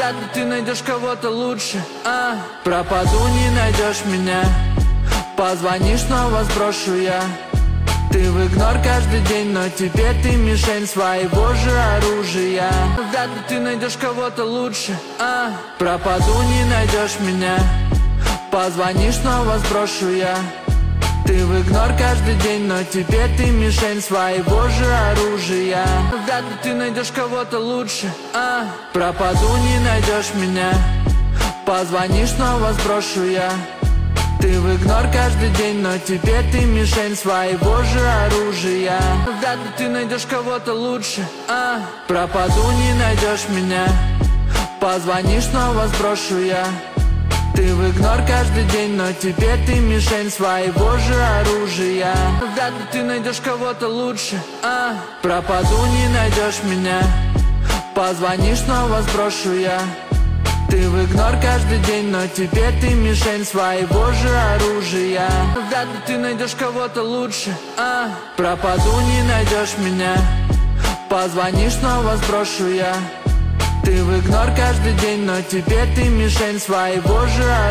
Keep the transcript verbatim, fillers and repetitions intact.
Вряд ли ты найдешь кого-то лучше, а пропаду, не найдешь меня. Позвонишь, снова сброшу я. Ты в игнор каждый день, но теперь ты мишень своего же оружия. Вряд ли ты найдешь кого-то лучше, а пропаду, не найдешь меня. Позвонишь, снова сброшу я. Ты в игнор каждый день, но теперь ты мишень своего же оружия. Вряд ли ты найдешь кого-то лучше, а пропаду, не найдешь меня. Позвонишь, снова сброшу я. Ты в игнор каждый день, но теперь ты мишень своего же оружия. Вряд ли ты найдешь кого-то лучше, а пропаду, не найдешь меня. Позвонишь, снова сброшу я. Ты в игнор каждый день, но теперь ты мишень своего же оружия. Вряд ли ты найдешь кого-то лучше, а пропаду, не найдешь меня. Позвонишь, снова сброшу я. Ты в игнор каждый день, но теперь ты мишень своего же оружия. Вряд ли ты найдешь кого-то лучше, а пропаду, не найдешь меня. Позвонишь, снова сброшу я. Ты в игнор каждый день, но теперь ты мишень своего же оружия.